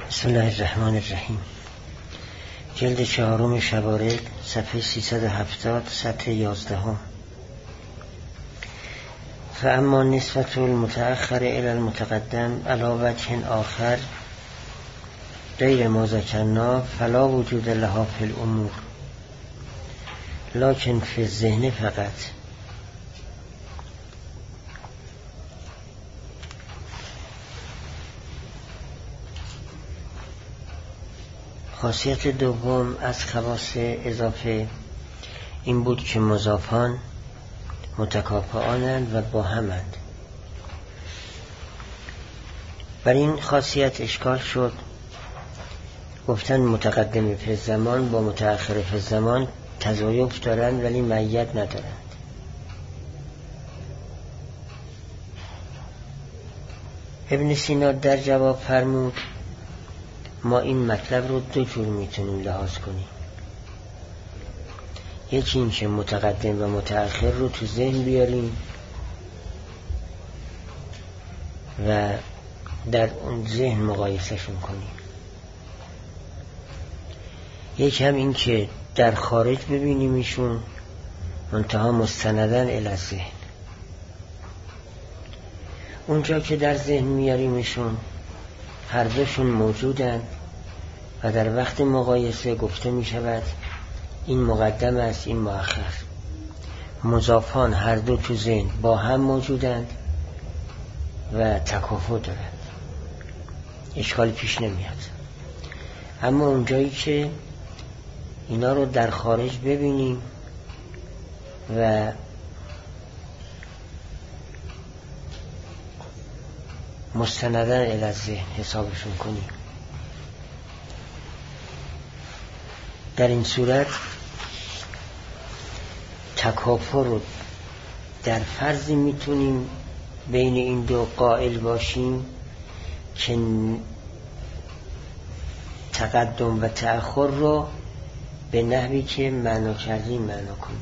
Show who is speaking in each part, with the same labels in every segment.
Speaker 1: بسم الله الرحمن الرحیم. جلد 4 شوارد، صفحه 370، سطر 11. فاما نسبة المتأخر الى المتقدم علی وجه آخر غیر ما ذکرنا فلا وجود لها فی الامور لکن فی الذهن فقط. خاصیت دوم از خواص اضافه این بود که مضافان متکافئانند و با همند. بر این خاصیت اشکال شد، گفتن متقدم فی الزمان با متأخر فی الزمان تضایف دارند ولی معیت ندارند. ابن سینا در جواب فرمود ما این مطلب رو دو جور میتونیم لحاظ کنیم. یکی این که متقدم و متأخر رو تو ذهن بیاریم و در اون ذهن مقایسهشون کنیم. یکی هم این که در خارج ببینیم ایشون منتها مستندن الی الذهن. اونجا که در ذهن میاریم ایشون هر دوشون موجودن و در وقت مقایسه گفته می شود این مقدم است این مؤخر. مضافان هر دو تو ذهن با هم موجودند و تکافؤ دارند، اشکال پیش نمیاد. اما اونجایی که اینا رو در خارج ببینیم و مستندن الی الذهن حسابشون کنیم، در این صورت تکافؤ رو در فرضی میتونیم بین این دو قائل باشیم که تقدم و تأخر رو به نحوی که معنا کردیم معنا کنیم.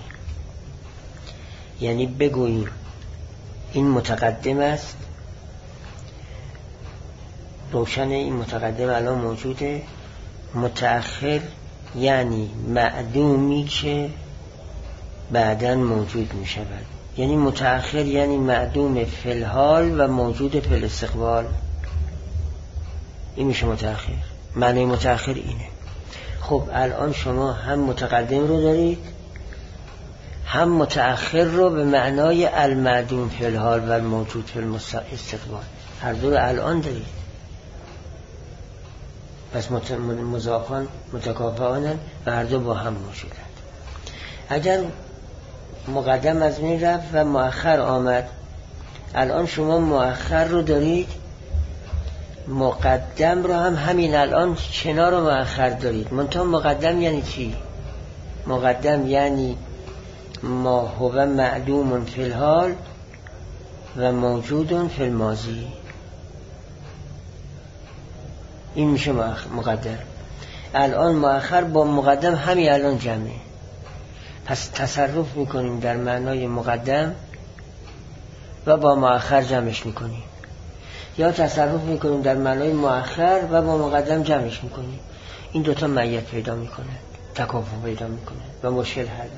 Speaker 1: یعنی بگوییم این متقدم است، روشن این متقدم الان موجوده، متأخر یعنی معدومی که بعداً موجود می شود. یعنی متأخر یعنی معدوم فی الحال و موجود فی الاستقبال. این میشه متأخر. معنی متأخر اینه. خب الان شما هم متقدم رو دارید هم متأخر رو به معنای المعدوم فی الحال و موجود فی الاستقبال. هر دو رو الان دارید. پس مضافان متکافئانند و هر دو با هم موجودند. اگر مقدم از بین رفت و مؤخر آمد، الان شما مؤخر رو دارید، مقدم رو هم همین الان کنار و مؤخر دارید. منتها مقدم یعنی چی؟ مقدم یعنی ما هو معدوم فی الحال و موجود فی الماضی. این میشه مقدم. الان مؤخر با مقدم همین الان جمعه. پس تصرف میکنیم در معنای مقدم و با مؤخر جمعش میکنیم، یا تصرف میکنیم در معنای مؤخر و با مقدم جمعش میکنیم. این دوتا معیت پیدا میکنه، تکافؤ پیدا میکنه و مشکل حل.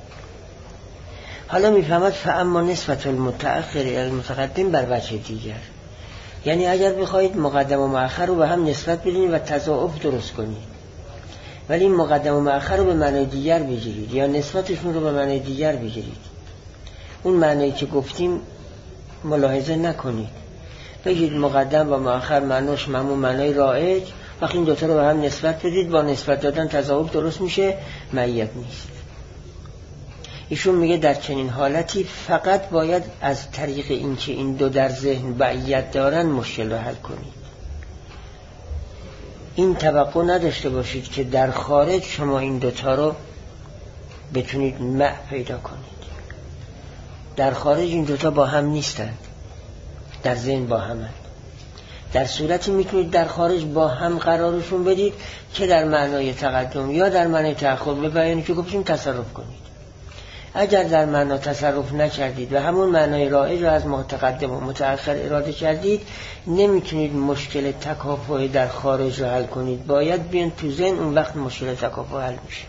Speaker 1: حالا میفهمد فاما نسبت المتأخر الی المتقدم بر وجه دیگر. یعنی اگر بخواید مقدم و مؤخر رو به هم نسبت بدید و تضاعف درست کنید، ولی مقدم و مؤخر رو به معنای دیگر بگیرید یا نسبتشون رو به معنای دیگر بگیرید، اون معنایی که گفتیم ملاحظه نکنید، بگید مقدم و مؤخر معناش همون معنای رایج. وقتی این دوتا رو به هم نسبت بدید، با نسبت دادن تضاعف درست میشه، معیت نیست. ایشون میگه در چنین حالتی فقط باید از طریق این که این دو در ذهن معیت دارن مشکل رو حل کنید. این توقع نداشته باشید که در خارج شما این دوتا رو بتونید مع پیدا کنید. در خارج این دوتا با هم نیستند، در ذهن با همند. در صورتی میتونید در خارج با هم قرارشون بدید که در معنای تقدم یا در معنای تأخر به بیانی که گفتیم تصرف کنید. اگر در معنا تصرف نکردید و همون معنای رایج رو از متقدم و متأخر اراده کردید، نمیتونید مشکل تکافؤ در خارج رو حل کنید. باید بیان تو ذهن، اون وقت مشکل تکافؤ حل میشه.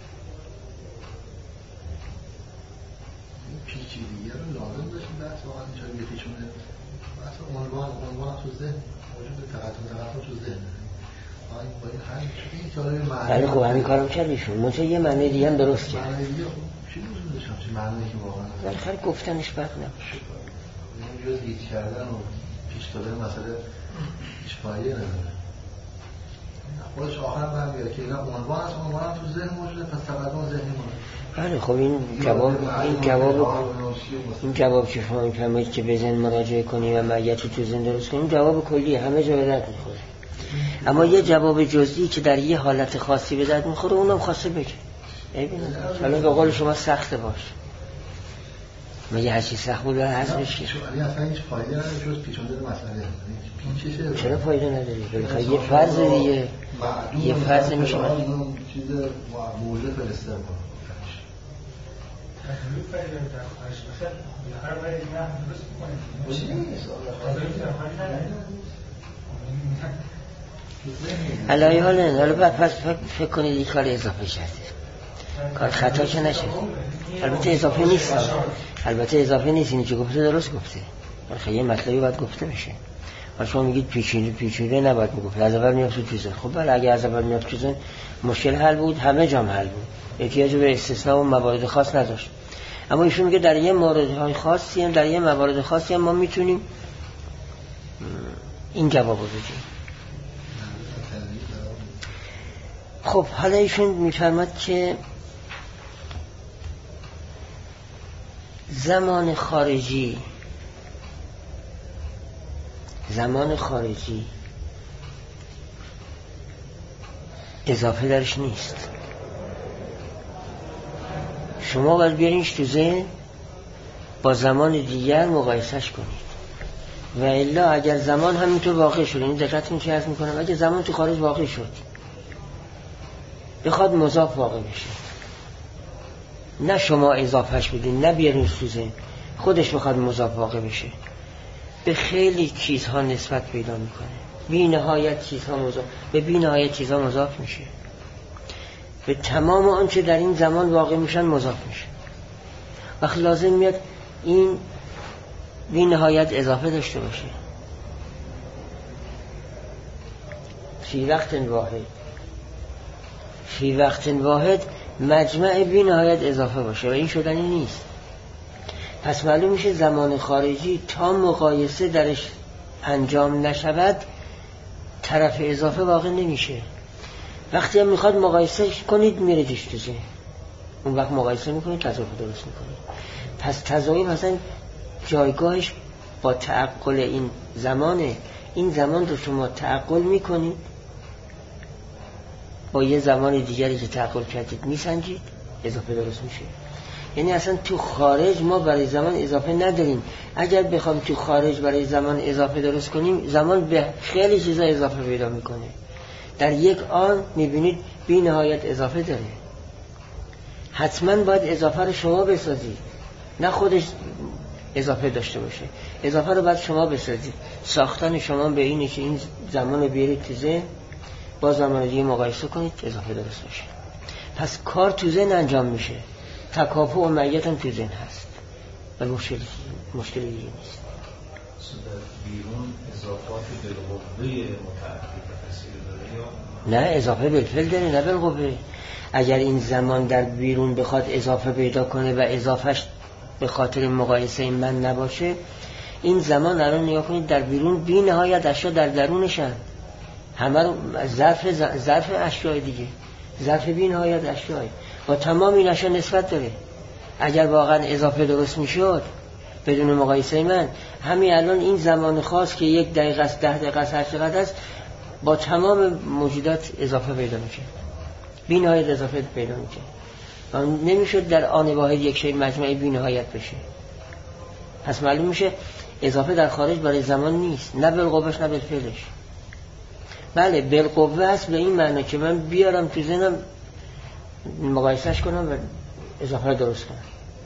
Speaker 2: پیچیدگی رو لازم داشتیم بحث واقعا اینجا پیچونه. بحث عنوان تو ذهن موجود تقاطع تو ذهن. با این حل این کاره
Speaker 1: معنی خوب همین کارم کردیشون. منطقه یه معنی دیگه هم درست کرد.
Speaker 2: معنی دیگه چی لزوم داشتم؟ چه معنی که واقعا
Speaker 1: بالاخره گفتنش بد نباشه.
Speaker 2: جز گیج کردن و پیش دادن مسئله هیچ فایده نداره. خودش آخر برمیگرده که اینا عنوان تو ذهن موجوده، پس تقدم ذهنی مونه.
Speaker 1: بله خب این جواب که شما میفرمایید که به ذهن مراجعه کنی و معیتی تو ذهن درست کنیم، جواب کلیه، همه جا به درد میخوره. اما یه جواب جزئی که در یه حالت خاصی به درد میخوره، اونم خواسته بگه. حالا به قول شما سخته باش. مگه هر چی سخت بود هست بشه؟
Speaker 2: اصلا هیچ فایده نداره جز پیچوندن مسئله.
Speaker 1: چرا فایده نداری؟ بالاخره یه فرض دیگه، یه فرض میشه
Speaker 2: چیز موجب فرستر
Speaker 1: علایه حال نه. حالا بعد پس فکر کنید این کار اضافه کرده، کار خطا که نشد. البته اضافه نیست، البته اضافه نیست، اینی که گفته درست گفته. بالاخره یه مطلبی باید گفته بشه. و شما میگید پیچیده نباید میگفت، از اول میاد تو ذهن. خب بله، اگه از اول میاد تو ذهن مشکل حل بود، همه جام حل بود، احتیاج به استثناء و موارد خاص نداشت. اما ایشون میگه در یه موردهای خاصی هم، در یه موارد خاصی هم ما میتونیم این جواب رو بدیم. خب حالا ایشون میفرماد که زمان خارجی اضافه درش نیست. شما باید بیارینش تو ذهن، با زمان دیگر مقایسش کنید. و الا اگر زمان همینطور واقع شد، این دقت که عرض میکنم، اگر زمان تو خارج واقع شد بخواد مضاف واقع بشه، نه شما اضافهش بدین، نه بیارین تو ذهن، خودش بخواد مضاف واقع بشه، به خیلی چیزها نسبت پیدا میکنه. بی نهایت چیزها مضاف میشه. به تمام آنچه در این زمان واقع میشن مضاف میشه. وقت لازم میاد این بی نهایت اضافه داشته باشه. فی وقت واحد مجمع بی نهایت اضافه باشه و این شدنی نیست. پس معلوم میشه زمان خارجی تا مقایسه درش انجام نشود، طرف اضافه واقع نمیشه. وقتی هم میخواد مقایسه کنید میره تو ذهن، اون وقت مقایسه میکنید، تضافه درست میکنید. پس تضایف مثلا جایگاهش با تعقل این زمانه. این زمان رو شما تعقل میکنید، با یه زمان دیگری که تعقل کردید میسنجید، اضافه درست میشه. یعنی اصلا تو خارج ما برای زمان اضافه نداریم. اگر بخوام تو خارج برای زمان اضافه درست کنیم، زمان به خیلی چیزا اضافه پیدا میکنه. در یک آن میبینید بی نهایت اضافه داره. حتما باید اضافه رو شما بسازید، نه خودش اضافه داشته باشه. اضافه رو باید شما بسازید. ساختن شما به اینه که این زمان رو بیارید تو ذهن، با زمان دیگه مقایسه کنید، اضافه درست باشه. پس کار تو ذهن انجام میشه، تکافؤ و معیت هم تو ذهن هست و مشکلی دیگه نیست.
Speaker 3: بیرون اضافات بالقوه متعدد تفسیر داره یا
Speaker 1: نه؟ اضافه بالفعل داره، نه بالقوه. اگر این زمان در بیرون بخواد اضافه پیدا کنه و اضافهش به خاطر مقایسه من نباشه، این زمان الان نگاه کنید در بیرون بی نهایت اشیا در درونشن، همه رو ظرف اشیاء دیگه، ظرف بی نهایت اشیاء با تمام این اشیا نسبت داره. اگر واقعا اضافه درست میشد بدون مقایسه من، همین الان این زمان خاص که 1 دقیقه است، 10 دقیقه است، هر چقدر است، با تمام موجودات اضافه پیدا میشه، بی نهایت اضافه پیدا میشه. نمیشد در آن واحد یک شی مجموعه بی نهایت بشه. پس معلوم میشه اضافه در خارج برای زمان نیست، نه بالقوهش نه بالفعلش. بله بالقوه است به این معنی که من بیارم تو ذهنم مقایسهش کنم و اضافه درست کنم.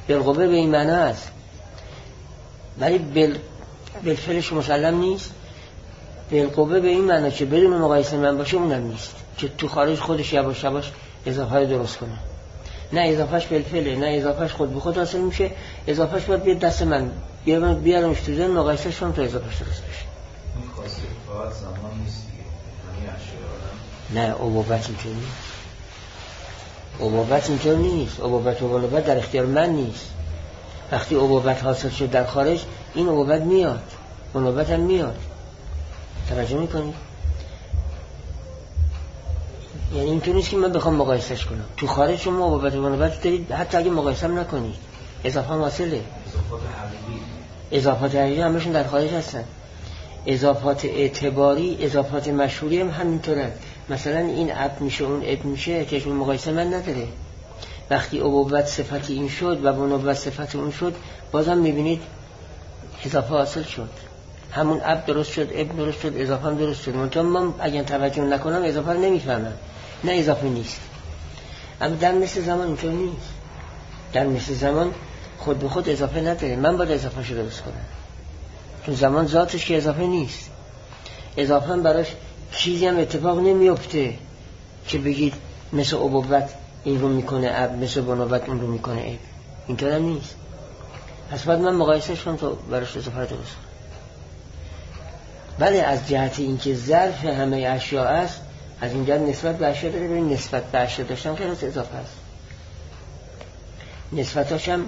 Speaker 1: بالقوه به این معنا است، ولی بالفعلش مسلم نیست. بالقوه به این معنا که بدون مقایسه من باشه اونم نیست، که تو خارج خودش یواش یواش اضافه درست کنه. نه اضافهش بالفعله، نه اضافهش خود به خود حاصل میشه، اضافهش باید بیاد دست من بیارمش تو ذهن، مقایسهش کنم تا اضافهش درست بشه.
Speaker 3: این خاصیت فقط زمان نیست دیگه،
Speaker 1: نه عبوبت اینطور نیست. عبوبت اینطور نیست. عبوبت و ولوبت در اختیار من نیست. وقتی عبوبت حاصل شد در خارج، این عبوبت میاد، ولوبت هم میاد. توجه میکنید؟ یعنی اینطور نیست که من بخوام مقایسهش کنم. تو خارج شما عبوبت و ولوبت دارید، حتی اگه مقایسه هم نکنید اضافه هم حاصله. اضافات حقیقی همشون در خارج هستن. اضافات اعتباری، اضافات مشهوری هم همینطورن. مثلا این اب میشه اون اب میشه که مقایسه من نداره. وقتی عبوبت صفت این شد و بنوبت صفت اون شد، بازم میبینید اضافه حاصل شد. همون اب درست شد، اب درست شد، اضافه هم درست شد. منطقه من اگر توجه نکنم اضافه رو نمیفهمم. نه اضافه نیست. اما در مثل زمان اینطور نیست. در مثل زمان خود به خود اضافه نداره، من باید اضافه شو درست کنم. چون زمان ذاتش که اضافه نیست. اضافه هم براش چیزی هم اتفاق نمیفته که بگید مثل عبوبت این رو میکنه اب، مثل بنوبت اون رو میکنه اب. اینطور هم نیست. پس باید من مقایسهش کنم تا براش اضافه درست کنم. ولی از جهت اینکه ظرف همه اشیاء است، از اینجا نسبت به اشیاء داره. ببین نسبت به اشیاء داشتم خیلی از اضافه است. نسبتاشم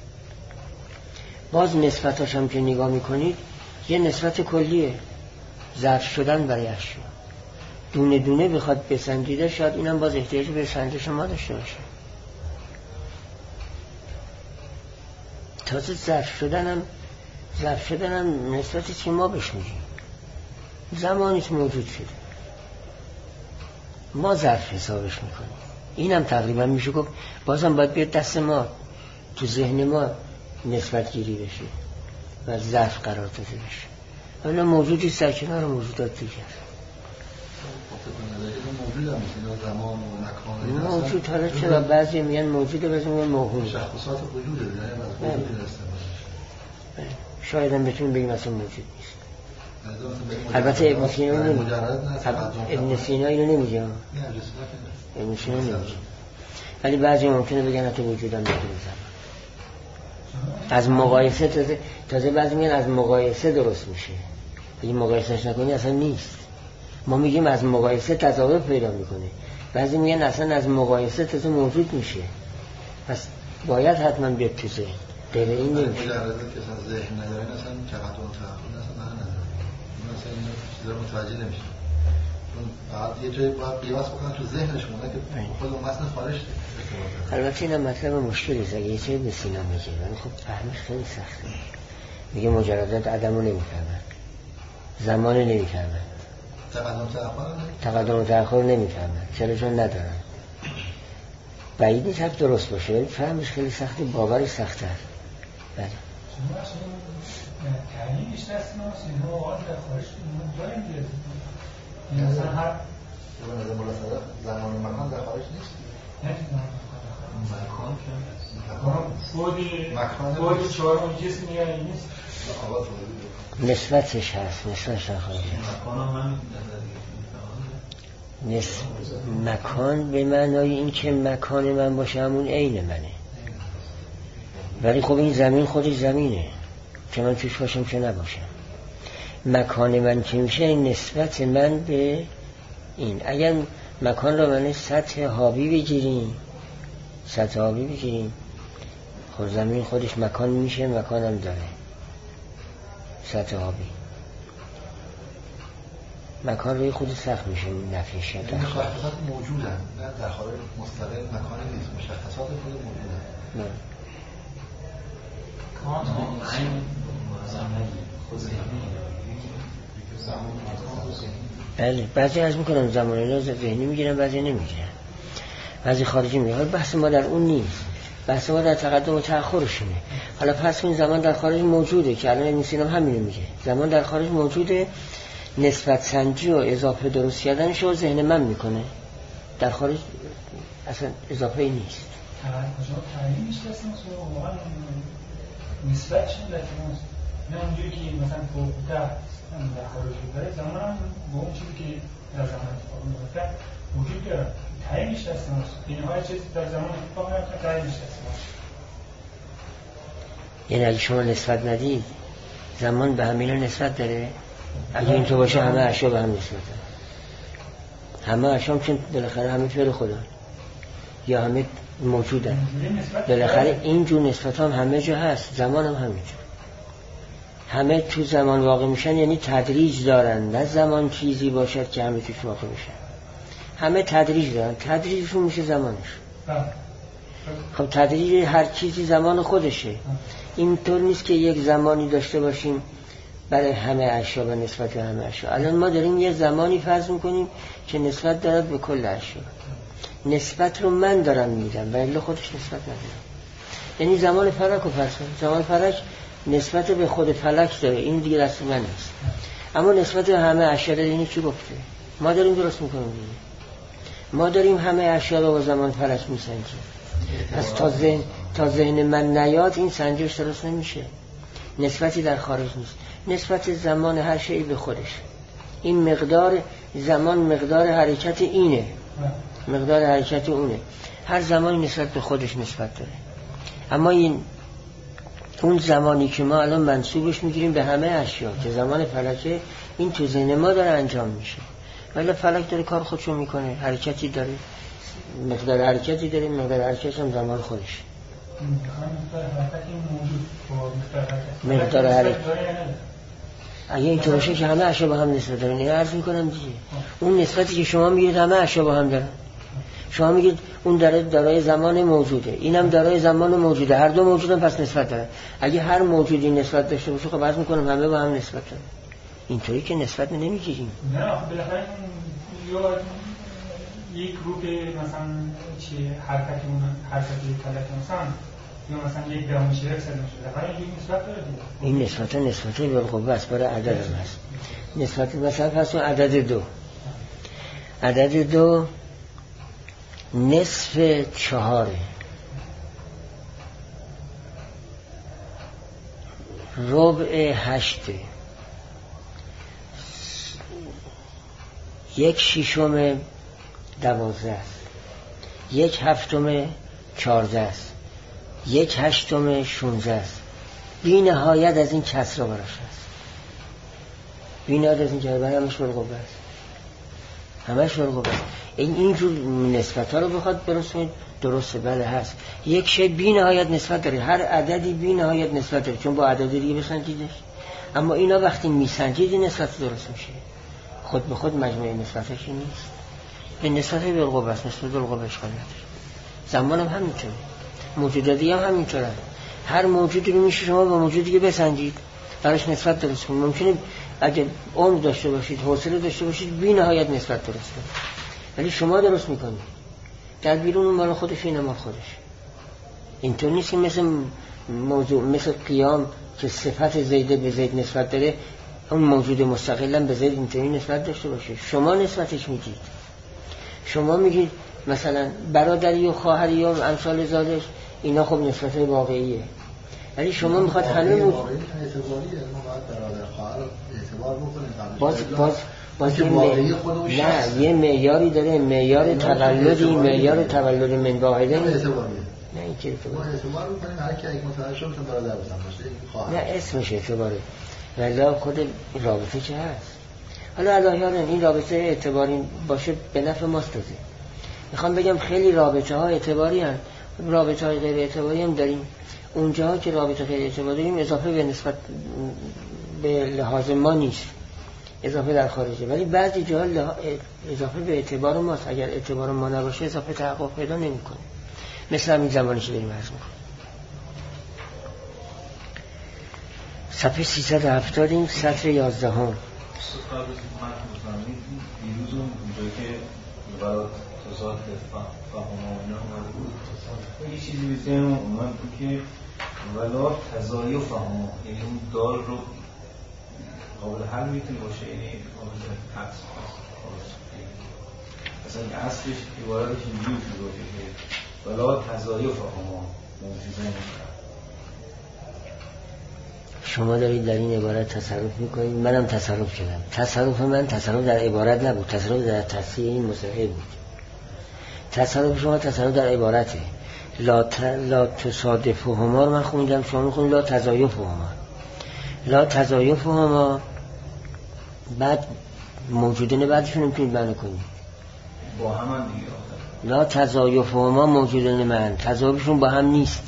Speaker 1: باز نسبتاشم که نگاه میکنید یه نسبت کلیه، ظرف شدن برای اشیاء. دونه دونه بخواد بسنجیده شاید اینم باز احتیاج به سنجش ما داشته باشه. تازه ظرف شدنم نسبتی که ما بهش میگیم. زمانیت موجود شده، ما ظرف حسابش میکنیم. اینم تقریبا میشه گفت بازم باید بیاد دست ما، تو ذهن ما نسبت گیری بشه و ظرف قرار داده بشه. اونا موجودی در کنار موجودات دیگر موجود. حالا چرا بعضی میگن موجوده، بعضی میگن موهوم.
Speaker 2: شخصات وجوده، نه وجود هستن.
Speaker 1: شاید هم بتونیم بگیم اصلا موجود نیست. البته ابن سینا اینو نمیگه. ابن سینا نمیگه. ولی بعضی ممکنه بگن حتی وجود هم نداره. از مقایسه تازه بعضی میگن از مقایسه درست میشه. اگه مقایسهش نکنی اصلا نیست. ما میگیم از مقایسه تضاد پیدا میکنه، بعضی میگن اصلا از مقایسه تازه موجود میشه. پس باید حتما بیاد تو ذهن، غیر این نمیشه.
Speaker 2: مجرد که اصلا ذهن نداره اصلا تقاطع و تعاقب اصلا نداره. اون اصلا این چیزا متوجه نمیشه. چون بعد یه جایی باید قیاس بکنن تو ذهنشون که خود اون متن خارج شه.
Speaker 1: البته این مطلب مشکلی است. اگه یه چیزی به سینا میگه ولی خب فهمش خیلی سخته. میگه مجردات عدمو نمیفهمن، زمان نمیفهمن، تقدم و تأخر نمیفهمن. چرا؟ چون ندارن. بعید نیست حرف درست باشه ولی فهمش خیلی سخته، باورش سخته است. بله.
Speaker 4: شما اصلا تعلیمش دست ماست، اینها آقای در خارج داریم بیاد. مثلا هر
Speaker 2: زمان و مکان در خارج نیست.
Speaker 4: نه مکان که خودی چهارم جسم یا این نیست.
Speaker 1: نسبتش هست، نسبتش نخواهد مکان به معنای این که مکان من باشه همون عین منه. ولی خب این زمین خودش زمینه که من توش باشم که نباشم. مکان من که میشه این نسبت من به این. اگر مکان رو من سطح حابی بگیریم، خب زمین خودش مکان میشه، مکانم داره سطح حابی. مکان روی خود سخت میشه نفیش.
Speaker 2: مشخصات موجودن، نه در خارج مستقل مکان نیست، مشخصات خود موجودن.
Speaker 1: نه بله. بعضی از میکنن زمانی رو ذهنی میگیرن، بعضی نمیگیرن، بعضی خارجی میگیرن. بحث ما در اون نیست، بحث ما در تقدم و تأخرشونه. حالا پس این زمان در خارج موجوده که الان ابن سینا همینو میگه. زمان در خارج موجوده، نسبت سنجی و اضافه درست کردنش رو ذهن من میکنه. در خارج اصلا اضافه ای نیست.
Speaker 4: کجا تعیین میشتستم و واقعا نسبتشون در کناست نه اونجوری که مثلا فوق در خارج بوده زمان هم با اون چیزی که در زمان اتفاق میفته وجود داره تعیین میشتستم این های چیزی در زمان اتفاق میفته تعیین میشتستم.
Speaker 1: یعنی اگه شما نسبت ندید زمان به همین نسبت داره؟ اگه این تو باشه همه اشیا به هم نسبت داره. همه اشیام چون بالاخره همه فعل خدا یا همه موجودن، بالاخره این جور نسبت هم همه جا هست، زمان هم همه جا، همه تو زمان واقع میشن، یعنی تدریج دارن، نه زمان چیزی باشد که همه توش واقع میشن، همه تدریج دارن، تدریجشون میشه زمانش. خب تدریج هر چیزی زمان خودشه، اینطور نیست که یک زمانی داشته باشیم برای همه اشیا و نسبت به همه اشیا. الان ما داریم یه زمانی فرض میکنیم که نسبت دارد به کل اشیا، نسبت رو من دارم میدم و الا خودش نسبت نداره. یعنی زمان فلک رو فرض کنیم، زمان فلک نسبت به خود فلک داره، این دیگه دست من نیست، اما نسبت به همه اشیا داره. اینو کی گفته؟ ما داریم درست میکنیم دیگه. ما داریم همه اشیا رو با زمان فلک میسنجیم. پس تا ذهن من نیاد این سنجش درست نمیشه، نسبتی در خارج نیست، نسبت زمان هر شیء به خودش. این مقدار زمان مقدار حرکت اینه، مقدار حرکت اونه، هر زمانی نسبت به خودش نسبت داره. اما این اون زمانی که ما الان منسوبش میگیریم به همه اشیا که زمان فلکه، این تو ذهن ما داره انجام میشه، ولی فلک داره کار خودشو میکنه، حرکتی داره، مقدار حرکتی داره، مقدار حرکتش هم زمان خودش. مقدار حرکت اگه این طور باشه که همه اشیا با هم نسبت دارن، نه عرض میکنم دیگه، اون نسبتی که شما میگید همه اشیا با هم دارن، شما میگید اون دارای زمان موجوده، اینم دارای زمان موجوده، هر دو موجودن پس نسبت دارن. اگه هر موجودی نسبت داشته باشه خب عرض میکنم همه با هم نسبت دارن. اینطوری که نسبت نمیگیریم.
Speaker 4: نه بالاخره یک گروه مثلا چه حرکتی فلک مثلا یا مثلا یک درام میشه یک سر میشه، بالاخره این نسبت داره دیگه.
Speaker 1: این نسبت بالقوه است، برای عدد هم هست. نسبت مثلا پس عدد دو نصف 4، ربع 8، 1/6 12 است، 1/7 14 است، 1/8 16 است. بی نهایت از این کسرا براش هست، بی نهایت از این که برای همش بالقوه است، همش بالقوه است. اینجور نسبت ها رو بخواد درسته، بله هست. یک شی بی نهایت نسبت داره، هر عددی بی نهایت نسبت داره، چون با عدد دیگه بسنجیدش. اما اینا وقتی میسنجید نسبت درست میشه، خود به خود مجموعه نسبتش نیست، به نسبت بالقوه است، نسبت بالقوه اشکال نداره. زمان هم همینطوره، موجوداتی هم همینطوره. هر موجودی رو میشه شما با موجودی که بسنجید، براش نسبت درست کنید. ممکنه اگه عمر داشته باشید، حوصله داشته باشید، بی نهایت نسبت درست کنید، ولی شما درست میکنید، در بیرون اون مال خودش، این مال خودش. اینطور نیست که مثل قیام که صفت زیده به زید نسبت داره، اون موجود مستقلا به زید اینطوری نسبت داشته باشه. شما نسبتش میدید، شما میگید مثلا برادری و خواهری و امثال زادش، اینا خب نسبت واقعیه، ولی شما میخواد همه
Speaker 2: واقعی اعتباریه، ما باید برادر خواهر اعتبار بکنیم. باز
Speaker 1: نه یه معیاری داره، معیار تولدی، معیار تولد من واحده
Speaker 2: اعتباریه.
Speaker 1: نه این که
Speaker 2: ما اعتبار میکنیم هر کی اگه متولد شد تو برادر بزن باشه خواهر،
Speaker 1: نه اسمش اعتباره، ولی خود رابطه چه هست. حالا الهیان این رابطه اعتباری باشه به نفع ماست. تازه میخوام بگم خیلی رابطه ها اعتباری هست، رابطه های غیر اعتباری هم داریم. اونجاها که رابطه غیر اعتباری داریم اضافه به نسبت به لحاظ ما نیست، اضافه در خارجه، ولی بعضی جاها اضافه به اعتبار ماست. اگر اعتبار ما نباشه اضافه تحقق پیدا نمیکنه، مثل همین زمانی که داریم عرض میکنیم. صفحه 370 این سطر 11 هم
Speaker 3: دیروز اونجایی که برای تضاد فهم آمانه اومده بود، یه چیزی به ذهن اومد بود که ولا تضایی و فهم، یعنی اون دار رو قابل حل میتونه باشه، یعنی قابل حدس اصلا اصلش عبارتش اینجوری باشه که ولا تضایف هما موجودن.
Speaker 1: شما دارید در این عبارت تصرف میکنید، منم تصرف کردم. تصرف من تصرف در عبارت نبود، تصرف در تصحیح این مصحح بود. تصرف شما تصرف در عبارته. لا تصادفهما رو من خوندم، شما میخونید لا تضایفهما. لا تضایفهما بعد موجودن بعدشون نمیتونید معنی کنید
Speaker 3: با هم دیگه.
Speaker 1: لا تضایفهما موجودن من، تضایفشون با هم نیست.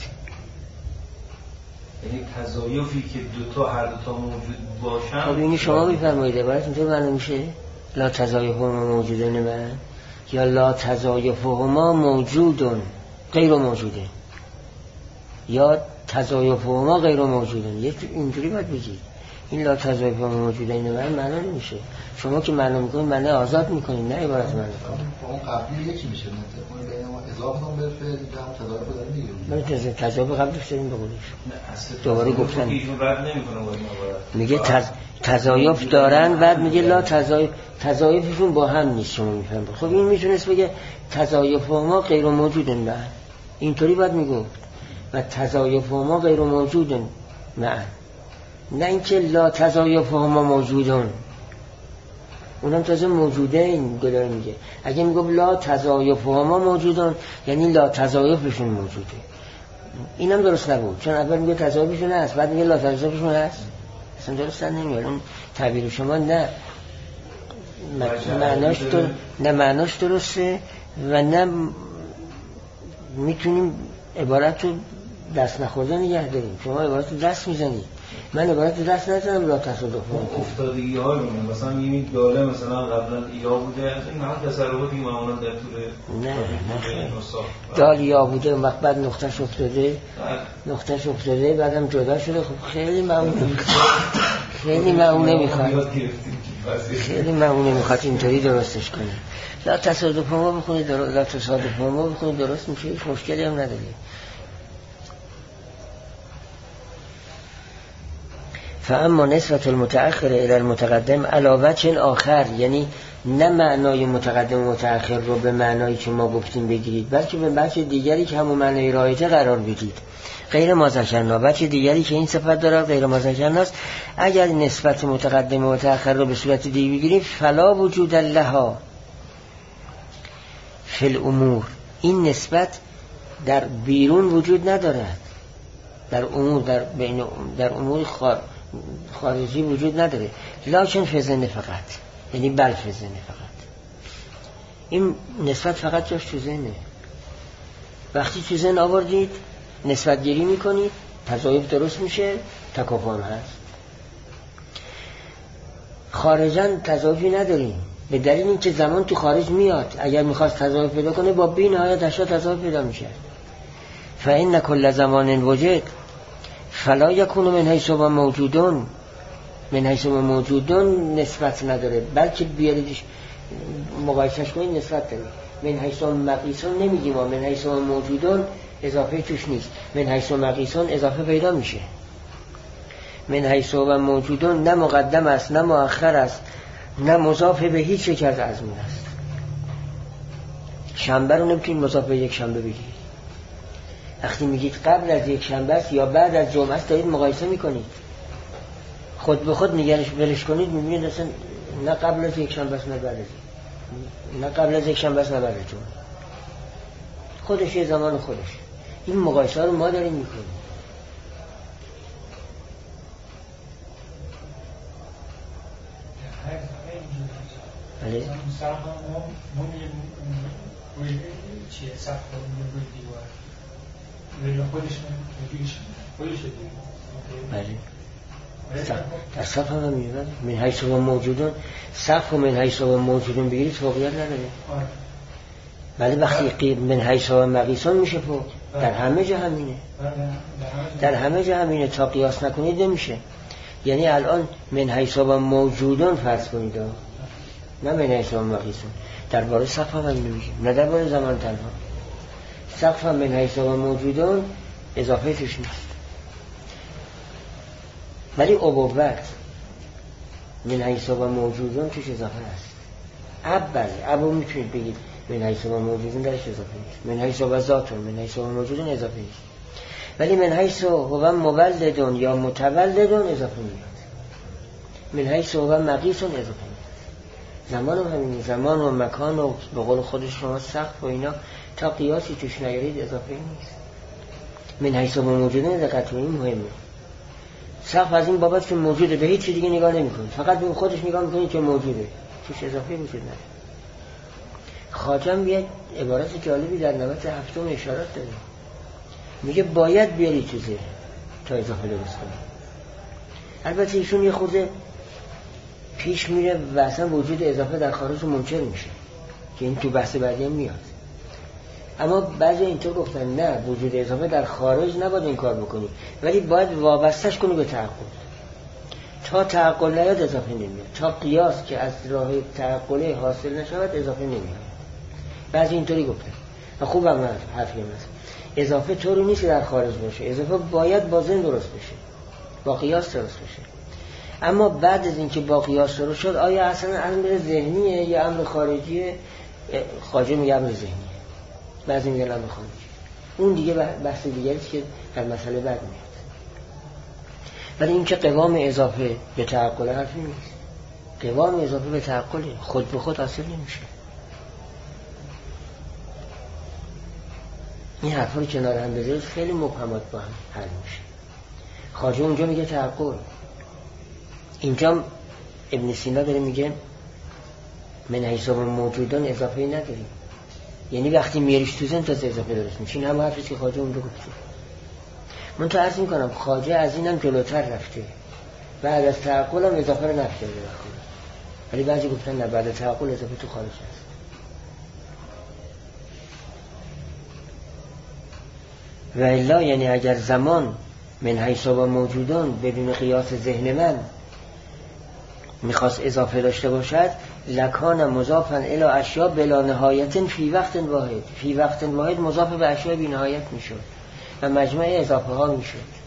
Speaker 3: یعنی تضایفی که هر دوتا موجود باشن.
Speaker 1: خب اینی شما میفرمایید عبارت اینطور معنی میشه لا تضایفهما موجودن من یا لا تضایفهما موجودن غیر موجوده یا تضایفهما غیر موجودن. اینجوری باید بگید. این لا تضایفهما موجودن من معنی نمیشه. شما که معنی میکنید معنی آزاد میکنید، نه عبارت معنی کنید.
Speaker 2: اون قبلی یکی میشه منطقه بین ما اضافه هم به فعل هم تضایف رو داریم میگیریم.
Speaker 1: من تضایف قبلش داریم به قولش دوباره گفتن میگه تضایف دارن، بعد میگه لا تضایفشون با هم نیست. شما میفهمید. خب این میتونست بگه تضایفهما غیر موجودن من، اینطوری باید میگه و تضایفهما غیر موجودن من، نه اینکه لا تضایفهما موجودن. اونم تازه موجوده این داره میگه. اگه میگه لا تضایفهما موجودن یعنی لا تضایفشون موجوده. اینم درست نبود، چون اول میگه تضایفشون هست بعد میگه لا تضایفشون هست. اصلا درست نمیاد اون تعبیر شما. نه معناش درسته و نه میتونیم عبارت رو دست نخورده نگه داریم. شما عبارت رو دست میزنید، من عبارت رو دست نزنم لا تصادف
Speaker 3: افتادگی ها رو میگم. مثلا میبینید داله مثلا قبلا یا بوده، از این همه تصرفاتی که معمولا در طول
Speaker 1: نه دال یا بوده اون وقت بعد نقطهش افتاده بعدم جدا شده. خب خیلی معمول نمیخواد اینطوری درستش کنه. لا تصادف ما بخونید درست، لا تصادف ما بخونید درست میشه، هیچ مشکلی هم نداره. فاما نسبت المتأخر الى المتقدم علاوه چن آخر، یعنی نه معنای متقدم و متأخر رو به معنایی که ما گفتیم بگیرید، بلکه به بچ دیگری که همون معنای رایجه قرار بدید. غیر ما ذکرنا، بچ دیگری که این صفت دارد غیر ما ذکرناست. اگر نسبت متقدم و متأخر رو به صورت دیگه بگیریم فلا وجود لها فی الامور، این نسبت در بیرون وجود ندارد، در امور در امور خارجی وجود نداره. لکن فی ذهن فقط، یعنی بل فی ذهن فقط. این نسبت فقط جاش تو ذهنه. وقتی تو ذهن آوردید نسبت گیری میکنید، تضایف درست میشه، تکافؤ هست. خارجاً تضایفی نداریم به دلیل اینکه زمان تو خارج میاد. اگر میخواست تضایف پیدا کنه با بی نهایت اشیا تضایف پیدا میشه. فإن كل زمان وجد فلا يكون من حيث هو موجودون. من حيث هو موجودون نسبت نداره، بلکه بیاریدش مقایسش کنید نسبت داره. من حیث مقیسون نمیگیم، من حیث موجودون اضافه توش نیست. من حیث مقیسون اضافه پیدا میشه. من حیث موجودون نه مقدم است نه مؤخر است نه مضاف به هیچ یک از ازمون است. شنبه رو نمیتونید مضاف به یک شنبه بگیرید. وقتی میگید قبل از یک شنبه است یا بعد از جمعه است دارید مقایسه میکنید. خود به خود نگرش برش کنید میبینید اصلا نه قبل از یک شنبه است نه بعد از، نه قبل از یک شنبه است نه بعد از جمعه. خودش یه زمان خودش. این مقایسه رو ما داریم میکنیم. بله
Speaker 4: مثلا ما چیه سخت روی دیوار ولی خودش
Speaker 1: بله در صف هم میبرد من حیث و موجودون. صف و من حیث و موجودون بگیرید فوقیت نداره. بله وقتی من حیث و مقیسان میشه فوق. در همه جا همینه، در همه جا همینه. تا قیاس نکنید نمیشه. یعنی الان من حیث و موجودون فرض کنید، نه من حیث و مقیسان. درباره صف هم نمیشه، نه درباره زمان تنها. صف هم من حیث و موجودون اضافه توش نیست. ولی ابوت من حیث و موجودون توش اضافه هست. ابو میتونید بگید من حیث ما موجودون درش اضافه نیست. من حیث و ذاتون من حیث و موجودون اضافه نیست. ولی من حیث و مولدون یا متولدون اضافه میاد. من حیث و مقیسون اضافه میاد. زمان هم همینه، زمان و مکان و به قول خود شما سقف و اینا تا قیاسی توش نگرید اضافه نیست. من حیث و موجودون دقت این مهمه. سقف از این بابت که موجوده به هیچ چیز دیگه نگاه نمی‌کنه، فقط به خودش نگاه می‌کنه که موجوده، توش اضافه وجود نداره. خواجه بیاد عبارت جالبی در نوبت هفتم اشارات داره، میگه باید بیاری چیزی تا اضافه درست کنی. البته ایشون یه خورده پیش میره و اصلا وجود اضافه در خارج منکر میشه که این تو بحث بعدی هم میاد. اما بعضی اینطور گفتن نه، وجود اضافه در خارج نباید این کار بکنی، ولی باید وابستش کنی به تعقل. تا تعقل نیاد اضافه نمیاد، تا قیاس که از راه تعقل حاصل نشود اضافه نمیاد. بعضی اینطوری گفتن و خوبم حرفی هست. اضافه طوری نیست در خارج باشه، اضافه باید با ذهن درست بشه، با قیاس درست بشه. اما بعد از اینکه با قیاس درست شد آیا اصلا امر ذهنیه یا امر خارجیه؟ خواجه میگه امر ذهنیه، بعضی میگه امر خارجی. اون دیگه بحث دیگری که در مسئله بعد میاد. ولی این که قوام اضافه به تعقل حرفی نیست. قوام اضافه به تعقل خود به خود حاصل نمیشه. این حرفا رو کنار هم بذارید خیلی مبهمات با هم حل میشه. خواجه اونجا میگه تعقل، اینجا ابن سینا داره میگه من حساب موجودان اضافه نداریم، یعنی وقتی میریش تو ذهن تا اضافه درست میشه. این هم حرفی که خواجه اونجا گفته. من تو عرض میکنم خواجه از اینم جلوتر رفته، بعد از تعقل هم اضافه رو نفته بخونه، ولی بعضی گفتن نه، بعد از تعقل اضافه تو خارج هست. و الا یعنی اگر زمان من حیث و موجودان بدون قیاس ذهن من میخواست اضافه داشته باشد لکان مضافا الی اشیاء بلا نهایت فی وقت واحد، فی وقت واحد مضاف به اشیاء بی نهایت میشد و مجمع اضافه ها میشد.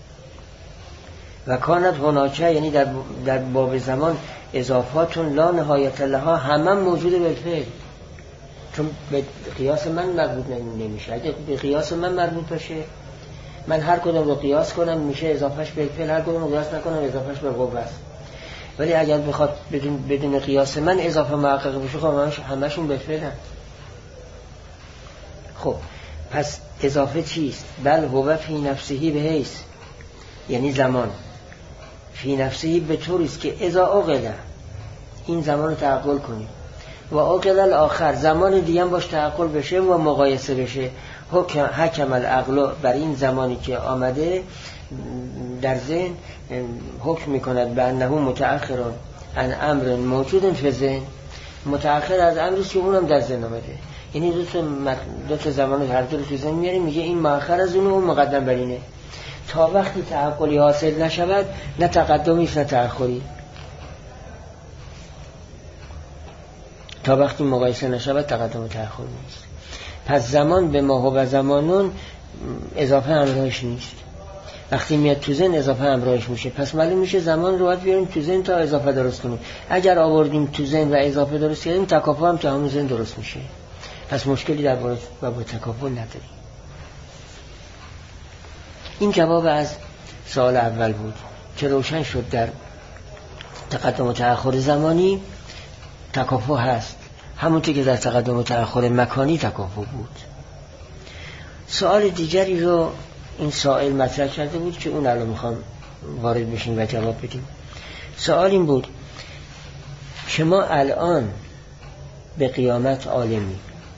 Speaker 1: و کانت هناچه یعنی در باب زمان اضافاتون لا نهایت لها همه موجود بالفعل، چون به قیاس من مربوط نمیشه. اگه به قیاس من مربوط باشه من هر کدوم رو قیاس کنم میشه اضافهش بالفعل، هر کدوم رو قیاس نکنم اضافهش به قوه است. ولی اگر بخواد بدون قیاس من اضافه محقق بشه خب همشون بالفعلن. خب پس اضافه چیست؟ بل هو فی نفسهی به حیث، یعنی زمان فی نفسهی به طوریست که اذا عقله این زمان رو تعقل کنی و عقل الاخر زمان دیگه باش تعقل بشه و مقایسه بشه، حکم العقل بر این زمانی که آمده در ذهن حکم میکند به انه متأخران عن امر موجود فی ذهن، متأخر از امری که اونم در ذهن آمده. یعنی دو تا زمان هر دو رو تو ذهن میاریم، میگه این مؤخر از اونه و مقدم بر اینه. تا وقتی تعقلی حاصل نشود نه تقدمی است نه تأخری. تا وقتی مقایسه نشود تقدم و تأخر نیست. پس زمان به ما و زمانون اضافه همراهش نیست. وقتی میاد تو ذهن اضافه همراهش میشه، پس معلوم میشه زمان رو باید بیاریم تو ذهن تا اضافه درست کنیم. اگر آوردیم تو ذهن و اضافه درست کردیم تکافؤ هم تو همون ذهن درست میشه. پس مشکلی در باب تکافؤ نداریم. این جواب از سوال اول بود که روشن شد در تقدم و تأخر زمانی تکافؤ هست، همونطور که در تقدم و تأخر مکانی تکافؤ بود. سوال دیگری رو این سائل مطرح کرده بود که اون الان میخوام وارد بشیم و جواب بدیم. سوال این بود که ما الان به قیامت عالمی،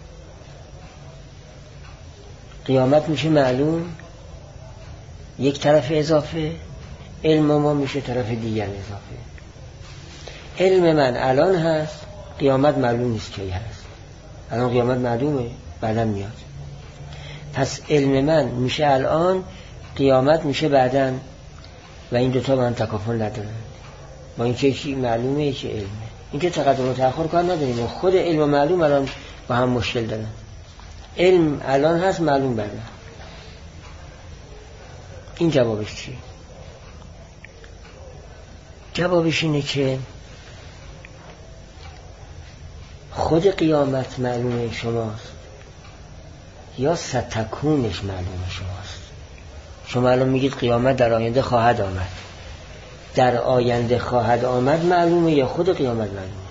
Speaker 1: قیامت میشه معلوم، یک طرف اضافه، علم ما میشه طرف دیگر اضافه. علم من الان هست، قیامت معلوم نیست کی هست. الان قیامت معلومه، بعداً میاد. پس علم من میشه الان، قیامت میشه بعداً، و این دوتا با هم تکافؤ ندارن. با این که معلومه که علمه، این که تقدم و تأخر کار نداریم. خود علم و معلوم الان با هم مشکل دارن. علم الان هست، معلوم بعداً. این جوابش چیه؟ جوابش اینه که خود قیامت معلوم شماست یا ستکونش معلوم شماست؟ شما الان میگید قیامت در آینده خواهد آمد، در آینده خواهد آمد معلومه یا خود قیامت معلومه؟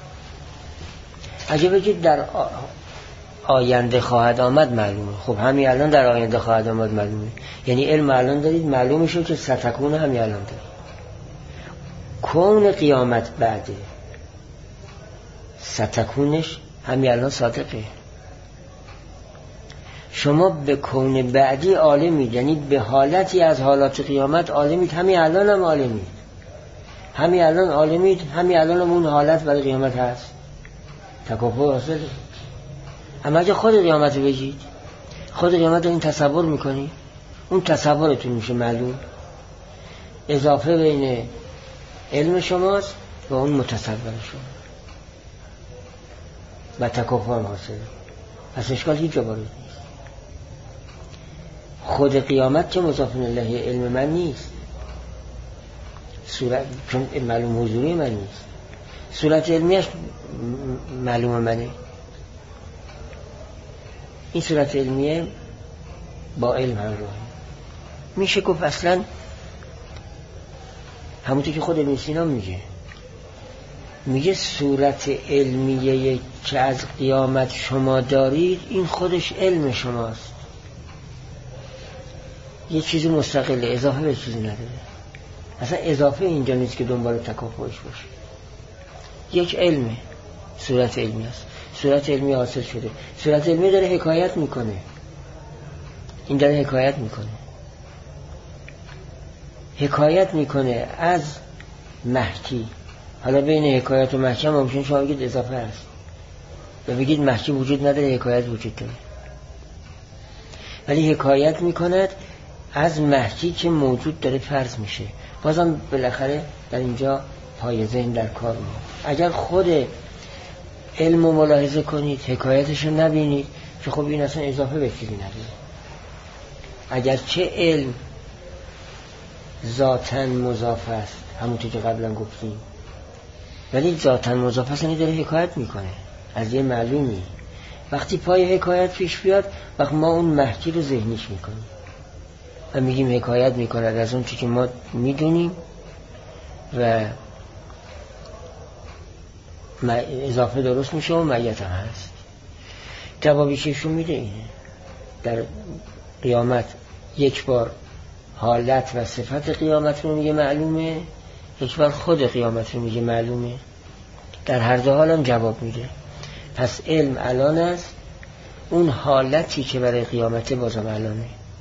Speaker 1: اگه بگید در آینده خواهد آمد معلومه، خب همین الان در آینده خواهد آمد معلومه، یعنی علم الان دارید، معلومه شد که ستکون همین الان دارید. کون قیامت بعده، ستکونش همین الان صادقه. شما به کون بعدی عالمید، یعنی به حالتی از حالات قیامت عالمید، همین الان هم عالمید، همین الان عالمید، همین الان هم اون حالت برای قیامت هست، تکافؤ حاصله. اما اگه خود قیامت رو بگید، خود قیامت رو این تصور میکنی، اون تصورتون میشه معلوم، اضافه بین علم شماست و اون متصور شما و تکافؤ هم حاصله. پس اشکال هیچ جا وارد نیست. خود قیامت که مضاف الیه علم من نیست، صورت چون معلوم حضوری من نیست، صورت علمیش معلوم منه. این صورت علمیه با علم همراه میشه گفت. اصلا همونطور که خود ابن سینا میگه صورت علمیه که از قیامت شما دارید این خودش علم شماست، یه چیزی مستقله، اضافه به چیزی نداره. اصلا اضافه اینجا نیست که دنبال تکافؤش باشه، یک علمه، صورت علمی است، صورت علمی حاصل شده. صورت علمی داره حکایت میکنه، این داره حکایت میکنه از محکی. حالا بین حکایت و محکی ممکن شما بگید اضافه است و بگید محکی وجود نداره، حکایت وجود داره، ولی حکایت میکند از محکی که موجود داره فرض میشه. بازم بالاخره در اینجا پای ذهن در کار میاد. اگر خود علم رو ملاحظه کنید، حکایتش رو نبینید، که خب این اصلا اضافه به چیزی نداره. اگر چه علم ذاتاً مضاف است، همونطور که قبلا گفتیم، ولی ذاتاً مضاف است، یعنی داره حکایت میکنه از یه معلومی. وقتی پای حکایت پیش بیاد، وقت ما اون محکی رو ذهنیش میکنیم و میگیم حکایت میکنه از اون چی که ما میدونیم و اضافه درست میشه و معیت هم هست. جوابی که ایشون میده اینه: در قیامت یک بار حالت و صفت قیامت رو میگه معلومه، یک بار خود قیامت رو میگه معلومه. در هر دو حال هم جواب میده. پس علم الان است، اون حالتی که برای قیامت بازم الانه.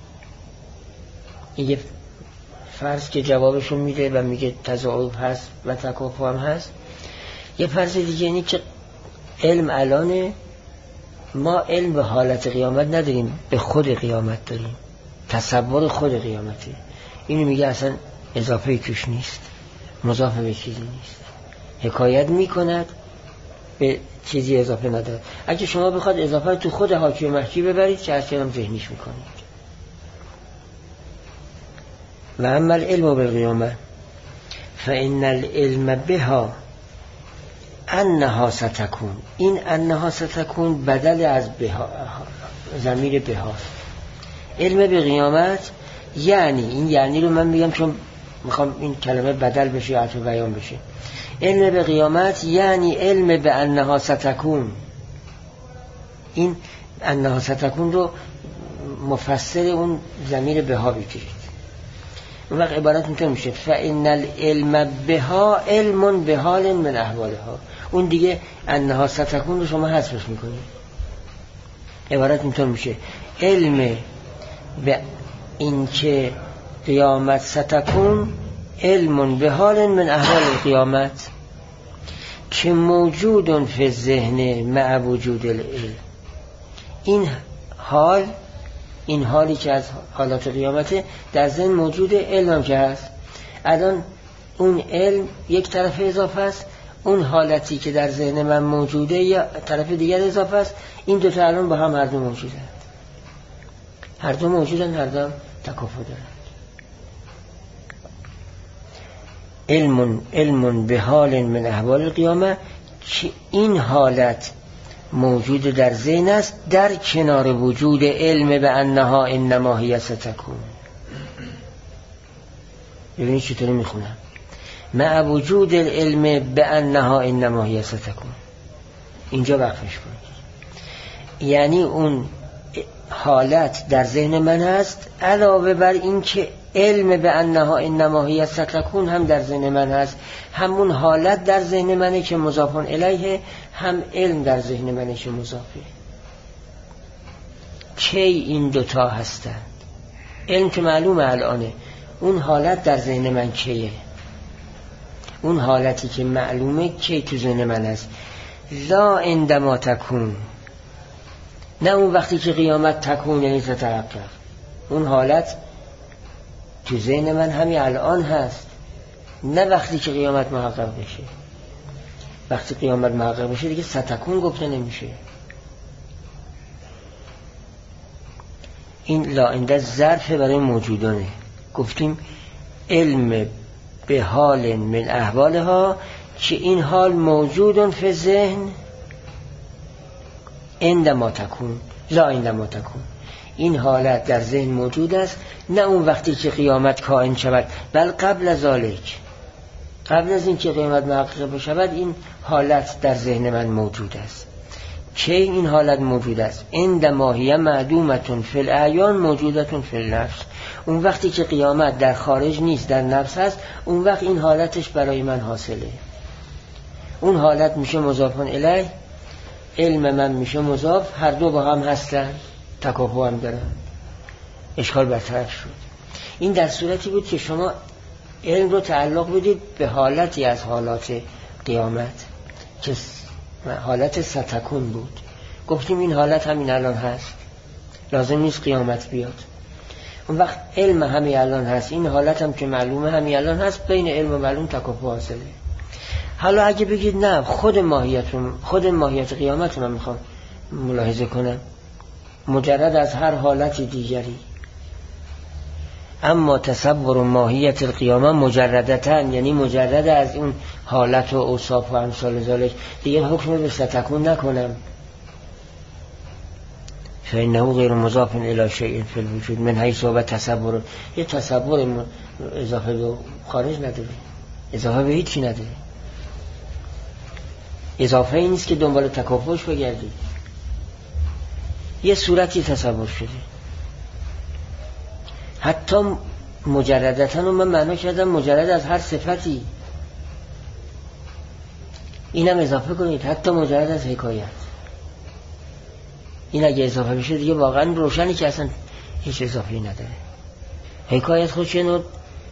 Speaker 1: یه فرض که جوابشون میده و میگه تضاعف هست و تکافؤ هم هست. یه فرض دیگه اینه که علم الانه، ما علم به حالت قیامت نداریم، به خود قیامت داریم، تصور خود قیامته. اینو میگه اصلا اضافه توش نیست، مضاف به چیزی نیست، حکایت میکند، به چیزی اضافه نداره. اگه شما بخواد اضافه تو خود حاکی و محکی ببرید، چه اصلا هم ذهنیش میکنید. و اما العلم بالقیامه فإن العلم بها انها ستکون. این انها ستکون بدل از بها، ضمیر بها. علم به قیامت یعنی، این یعنی رو من میگم چون میخوام این کلمه بدل بشه یا عطف بیان بشه. علم به قیامت یعنی علم به انها ستکون. این انها ستکون رو مفسر اون ضمیر بها بگیرید. اون وقت عبارت اینطور میشه: فإن العلم بها علم به حال من احوالها. اون دیگه انها ستکون رو شما حذفش میکنید. عبارت اینطور میشه: علم به این که قیامت ستکون علم به حال من احوال قیامت که موجود فی الذهن مع وجود العلم. این حالی که از حالات قیامته در ذهن موجود، علم هم که هست. الان اون علم یک طرف اضافه است، اون حالتی که در ذهن من موجوده یا طرف دیگر اضافه است. این دو تا الان با هم هر دو موجودند، هر دو موجودن، هر دو تکافؤ دارند. علم به حال من احوال القیامه که این حالت موجود در ذهن است در کنار وجود علم به انها انما هی ستکون. ببینید چطوری میخونم، مع وجود العلم به انها انما هی ستکون. اینجا وقفش کنید. یعنی اون حالت در ذهن من هست، علاوه بر این که علم به انها انما هی ستکون هم در ذهن من هست. همون حالت در ذهن منه که مضاف الیه، هم علم در ذهن منه که مضافه. کی این دوتا هستند؟ علم که معلومه الانه، اون حالت در ذهن من کیه؟ اون حالتی که معلومه کی تو ذهن من هست؟ لا عندما تکون، نه اون وقتی که قیامت تکون یعنی تتحقق. اون حالت تو ذهن من همین الان هست، نه وقتی که قیامت محقق بشه. وقتی قیامت محقق بشه دیگه ستکون گفته نمیشه. این لا عنده ظرف برای موجودانه. گفتیم علم به حال من احوالها، که این حال موجودن فی ذهن عندما تکون، لا عندما تکون. این حالت در ذهن موجود است، نه اون وقتی که قیامت کائن شود، بل قبل از ذالک، قبل از این که قیامت محقق بشود این حالت در ذهن من موجود است. که این حالت موجود است؟ عندما هی معدومتون فی الاعیان موجودتون فی النفس. اون وقتی که قیامت در خارج نیست، در نفس هست، اون وقت این حالتش برای من حاصله. اون حالت میشه مضاف الیه، علم من میشه مضاف، هر دو با هم هستن، تکافؤ هم دارن، اشکال برطرف شد. این در صورتی بود که شما علم رو تعلق بدید به حالتی از حالات قیامت که حالت ستکون بود. گفتیم این حالت همین الان هست، لازم نیست قیامت بیاد. اون وقت علم همین الان هست، این حالت هم که معلومه همین الان هست، بین علم و معلوم تکافؤ حاصله. حالا اگه بگید نه خود ماهیت قیامت رو میخوام ملاحظه کنم، مجرد از هر حالت دیگری، اما تصور ماهیت القیامه مجردتن، یعنی مجرد از اون حالت و اوصاف و امثال ذالک، دیگه حکم به ستکون نکنم. فإنه غیر مضاف الی شیء فی الوجود من حیث و تصور. یه تصور اضافه به خارج نداره، اضافه به هیچی نداره. اضافه این نیست که دنبال تکافؤش بگردید. یه صورتی تصور شده، حتی مجردتاً رو من معنا کردم مجرد از هر صفتی، اینم اضافه کنید، حتی مجرد از حکایت. این اگه اضافه بشه دیگه واقعا روشنی که اصلا هیچ اضافه‌ای نداره. حکایت خودش یه نوع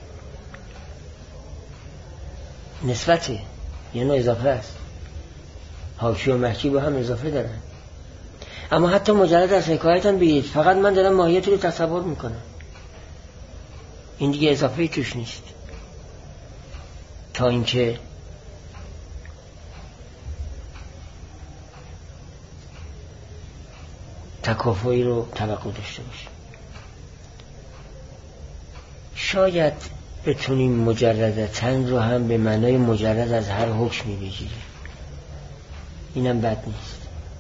Speaker 1: نسبته، یه نوع اضافه است. حاشیه و محکی با هم اضافه دارن. اما حتی مجرد از حکایت هم بگید، فقط من دارم ماهیت رو تصور میکنم، این دیگه اضافه توش نیست، تا اینکه تکافؤی رو توقع داشته باشه. شاید بتونیم مجردتن رو هم به معنای مجرد از هر حکمی بگیریم، اینم بد نیست.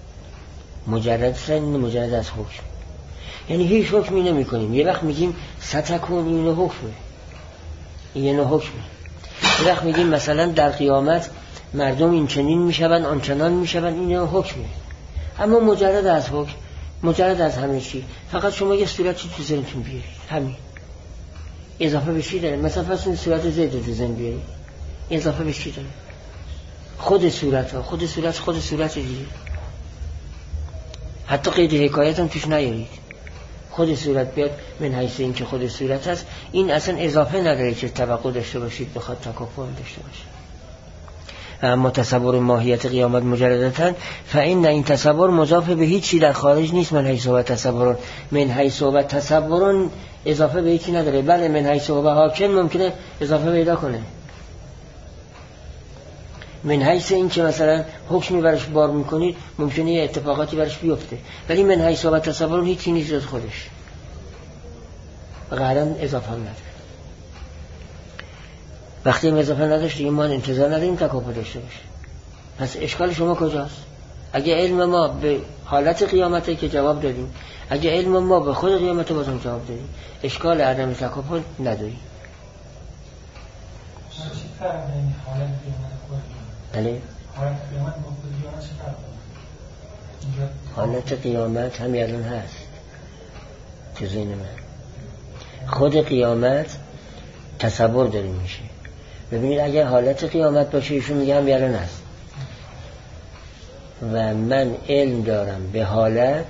Speaker 1: مجرد از حکم، یعنی هیچ حکمی نمی کنیم. یه وقت میگیم ستکون، این حکمه، این حکمه. یه وقت میگیم مثلا در قیامت مردم این چنین میشون آنچنان میشون، این حکمه. اما مجرد از حکم، مجرد از همه چی، فقط شما یه صورتی تو ذهنتون بیارید، همین. اضافه به چی داره؟ مثلا پس این صورت زید رو تو ذهن بیارید، اضافه به چی داره؟ خود صورت دیگه. حتی قید حکایت هم توش نیارید، خود صورت بیاد. من حیث این که خود صورت هست، این اصلا اضافه نداره که توقع داشته باشید بخواد تکافؤ داشته باشه. اما تصور ماهیت قیامت مجردتاً، فإن این تصور مضاف به هیچی در خارج نیست. من حیث و تصورون، من حیث و تصورون اضافه به هیچی نداره. بله من حیث و حاکم ممکنه اضافه پیدا کنه، من حیث این که مثلا حکمی برش بار میکنید ممکنه یه اتفاقاتی برش بیفته، ولی من حیث و تصورون هیچی نیست از خودش، قهرن اضافه هم نداره. وقتی اضافه نداشت دیگه ما انتظار نداریم تکافؤ داشته باشه. پس اشکال شما کجاست؟ اگه علم ما به حالت قیامته که جواب دادیم، اگه علم ما به خود قیامته بازم جواب دادیم، اشکال عدم تکافل نداریم.
Speaker 4: چی فرق بین حالت قیامت و خود قیامت؟
Speaker 1: بله؟
Speaker 4: حالت قیامت با خود قیامت چی فرق داره؟
Speaker 1: حالت قیامت همین الان هست تو ذهن من. خود قیامت تصور داره میشه. ببینید اگر حالت قیامت باشه ایشون میگه همین الان هست و من علم دارم به حالت،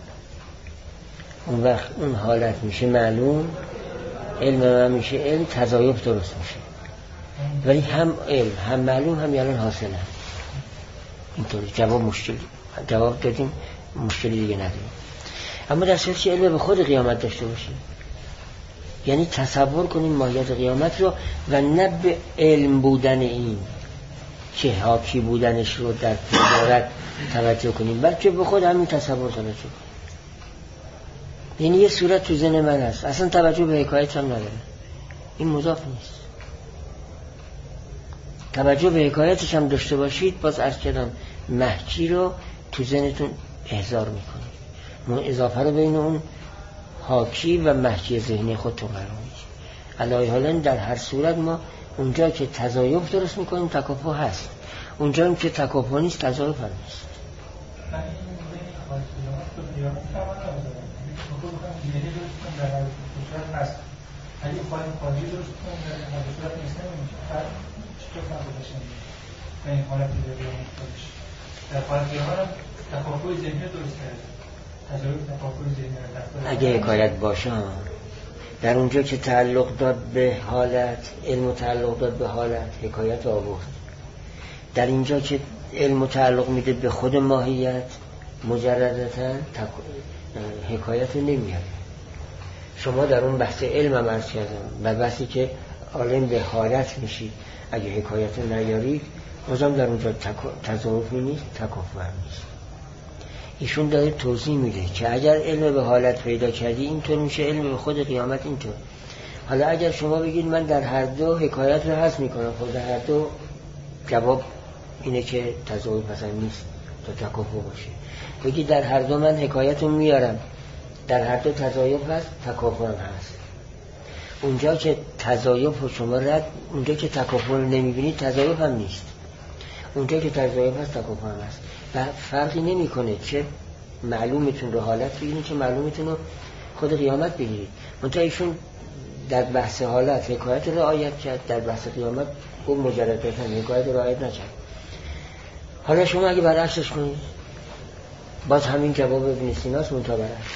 Speaker 1: اون وقت اون حالت میشه معلوم، علم من میشه علم، تضایف درست میشه. ولی هم علم هم معلوم هم الان حاصل هست. اینطوری جواب دادیم، مشکلی دیگه نداریم. اما در صورتی که علم به خود قیامت داشته باشیم، یعنی تصور کنیم ماهیت قیامت رو و نه به علم بودن این که حاکی بودنش رو در تجارت توجه کنیم، بلکه به خود همین تصور توجه کنیم. یعنی یه صورت تو ذهن من هست، اصلا توجه به حکایت هم نداره، این مضاف نیست. توجه به حکایتش هم داشته باشید، باز عرض کردم محکی رو تو ذهنتون احضار میکنید، اون اضافه رو بین اون حاکی و محکی ذهنی خودتون قرار میدید. علاوه حالا در هر صورت ما اونجا که تضایف درست میکنیم تکافؤ هست، اونجا که تکافؤ نیست تضایف هم نیست.
Speaker 4: اگه خواهی درست کنم در صورت نیست نمیشه چطور کنم بودشن به این حالت قیامت خودش در حالت قیامت تکافؤ ذهنی درست کرده، تجربه تکافؤ ذهنی.
Speaker 1: اگه حکایت باشه در اونجا که تعلق داد به حالت، علم تعلق داد به حالت، حکایت آورد. در اینجا که علم تعلق میده به خود ماهیت، مجردتا حکایت نمیاره. شما در اون بحث علم هم عرض کردم و بحثی که عالم به حالت میشید، اگه حکایت نیارید بازم در اونجا تضایفی نیست، تکافؤ هم نیست. ایشون داره توضیح میده که اگر علم به حالت پیدا کردی اینطور میشه علم به خود قیامت اینطور. حالا اگر شما بگید من در هر دو حکایت رو حذف میکنم، خود هر دو جواب اینه که تضایف اصلا نیست تا تکافؤ باشه. بگید در هر دو من حکایت رو میارم، در هر دو تضایف هست، تکافؤ هم هست. اونجا که تضایف رو شما رد، اونجا که تکافؤ رو نمیبینید تضایف هم نیست، اونجا که تضایف هست تکافؤ هم هست. و فرقی نمیکنه چه معلومتون رو حالت بگیرید چه معلومتون رو خود قیامت بگیرید. منتها ایشون در بحث حالت حکایت رو رعایت کرد، در بحث قیامت اون مجردتا حکایت رو رعایت نکرد. حالا شما اگه برعکسش کنید باز همین جواب ابن سیناست، منتها برعکس.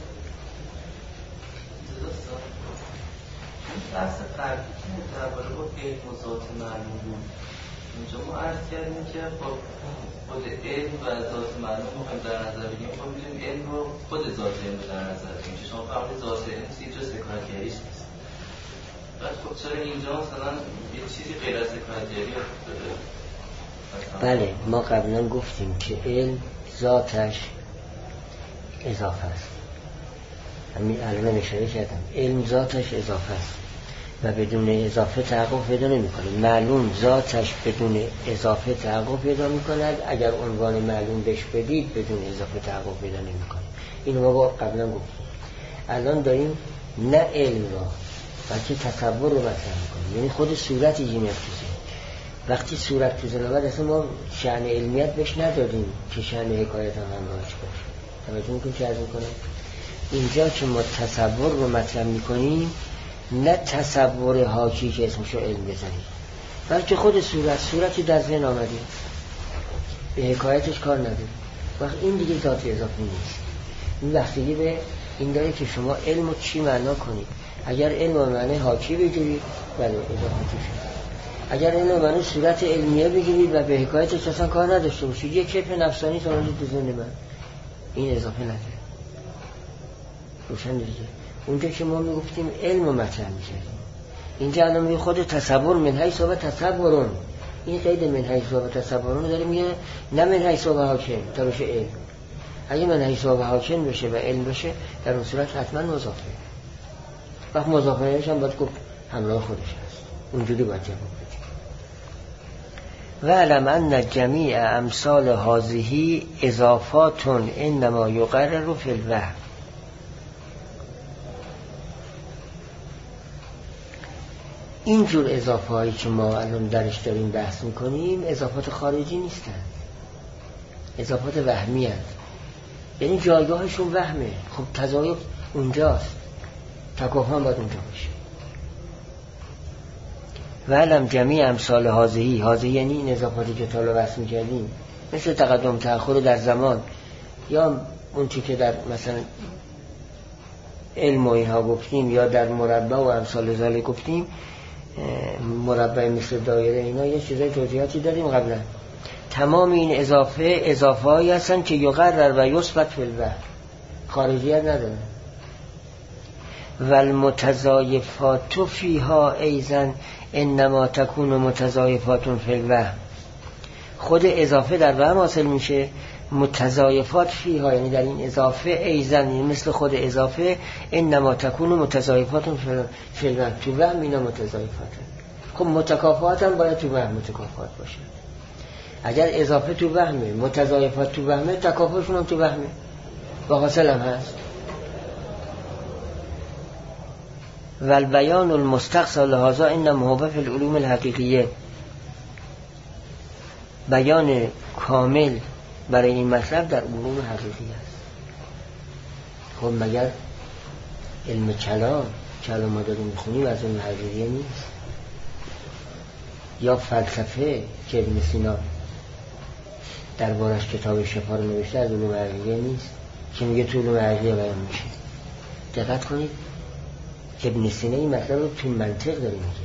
Speaker 3: بحث قبلی که درباره با علم و ذات معلوم بود، اونجا ما عرض کردیم که خود علم و ذات معلوم رو در نظر بگیریم، خب می‌بینیم علم رو خود ذات علم رو در نظر بگیریم که شما فرمودید ذات علم چیزی جز حکایتگریش نیست. بعد خب چرا اینجا مثلا یه چیزی غیر از حکایتگری داره؟
Speaker 1: بله ما قبلا گفتیم که علم ذاتش اضافه است. همین الان اشاره کردم علم ذاتش اضافه است و بدون اضافه تحقق پیدا نمی‌کنه. معلوم ذاتش بدون اضافه تحقق پیدا می‌کند، اگر عنوان معلوم بهش بدید بدون اضافه تحقق پیدا نمی‌کنه. اینو ما قبلا گفتیم. الان داریم نه علم را بلکه تصور رو مطرح می‌کنیم، یعنی خود صورتی که میاد تو ذهن. وقتی صورت تو ذهن اومد اصلا ما شأن علمیت بهش ندادیم که شأن حکایت هم همراهش باشه. توجه می‌کنید چه عرض می‌کنم؟ اینجا که ما تصور رو مطرح می‌کنیم نه تصور حاکی که اسمشو علم بزنید، بلکه خود صورتی در ذهن آمده، به حکایتش کار نداره. وقت این دیگه ذات اضافی نیست. این بحثی به این داره که شما علم رو چی معنا کنید. اگر علم رو معنی حاکی بگیرید بله اضافی شد. اگر علم رو معنی صورت علمیه بگیرید و به حکایتش اصلا کار نداشته باشید، یه کیف نفسانی تا اونجا تو ذهن من، این اضافه نداره. روشن دیگه. اونجا که ما میگفتیم علم رو مطرح می‌کردیم، اینجا الان میگه خود تصور من حیث و تصورون، این قید من حیث و تصورون داره میگه نه من حیث و حاکم تا بشه علم. اگه من حیث و حاکم بشه و علم بشه در اون صورت حتما مضافه. وقت مضافهش هم باید گفت همراه خودش هست، اونجوری باید جواب بدیم. وَاعْلَمْ أَنَّ جَمِيعَ أَمْثَالَ هَذِهِ اضافات انما یقرر فی الوهم. این جور اضافه هایی که ما الان درش داریم بحث میکنیم اضافات خارجی نیستن، اضافات وهمی هست. یعنی جایگاهشون وهمه. خب تضایف اونجاست، تکافؤ هم باید اونجا باشه. وَاعْلَمْ جَمِيعَ أَمْثَالَ هَذِهِ یعنی این اضافاتی که تا بحث میکردیم، مثل تقدم تأخر در زمان، یا اون چی که در مثلا علم و اینها گفتیم، یا در مربع و امثال ذالک گفتیم، مربع مثل دایره، اینا یه چیزای جزئیاتی داریم قبلا. تمام این اضافه هایی هستن که یقرر و یثبت فی الوهم، خارجیت نداره. و المتضایفات فیها ایضا انما تکون متضایفات فی الوهم. خود اضافه در وهم حاصل میشه، متضایفات فیها یعنی در این اضافه ایضا یعنی مثل خود اضافه، انما تکون متضایفات فی الوهم، تو وهم اینا متضایفات. خب متکافئات هم باید تو وهم متکافئات باشه. اگر اضافه تو وهمه، متضایفات تو وهمه، تکافؤشون هم تو وهمه و حاصل هم هست. و البیان المستقصى لهذا انما هو فی العلوم الحقیقیه. بیان کامل برای این مطلب در علوم حقیقی است. خب مگر علم کلام ما داریم میخونیم از علم حقیقی نیست؟ یا فلسفه که ابن سینا دربارش کتاب شفا رو نوشته از علوم حقیقی نیست که میگه تو علوم حقیقی بیان میشه؟ دقت کنید ابن سینا این مطلب رو تو منطق داره میگه.